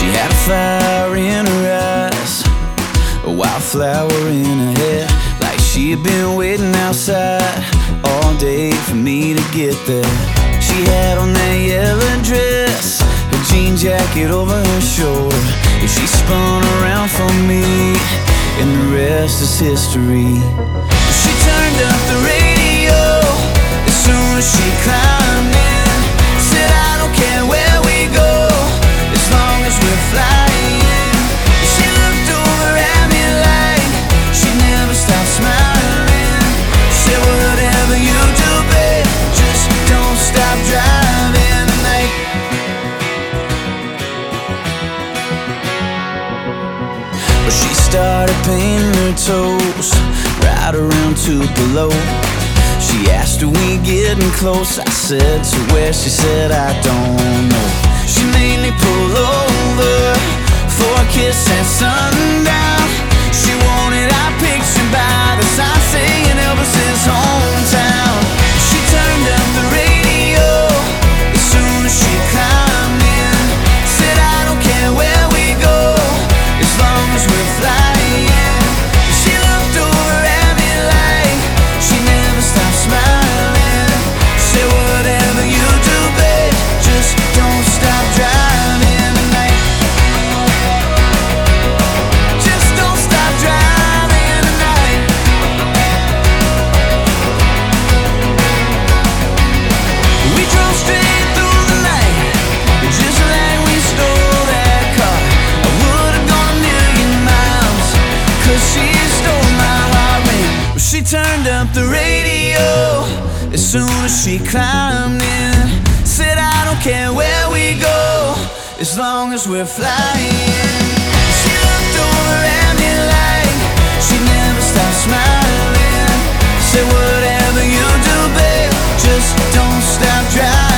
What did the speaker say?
She had a fire in her eyes, a wildflower in her hair, like she had been waiting outside all day for me to get there. She had on that yellow dress, her jean jacket over her shoulder, and she spun around for me, and the rest is history. She turned up the radio as soon as she climbed in. Said, I don't care where we go, as long as we're flying. She looked over at me like she never stopped smiling. Said, whatever you do, babe, just don't stop driving tonight. But she started painting her toes right around Tupelo. She asked, are we getting close? I said, to where? She said, I don't know. She made me pull over for a kiss at sundown. She wanted our picture by the sign saying Elvis's hometown. She turned up the radio as soon as she climbed in. Said, I don't care where we go, as long as we're flying. She looked over at me like she never stopped smiling. Said, whatever you do, babe, just don't stop driving tonight. Just don't stop driving tonight. We drove straight through the night, just like we stole that car. I would've gone a million miles, 'cause she stole my heart, man. She turned up the radio as soon as she climbed in. Said, I don't care where we go, as long as we're flying. She looked over at me like she never stopped smiling. Said, whatever you do, babe, just don't stop driving.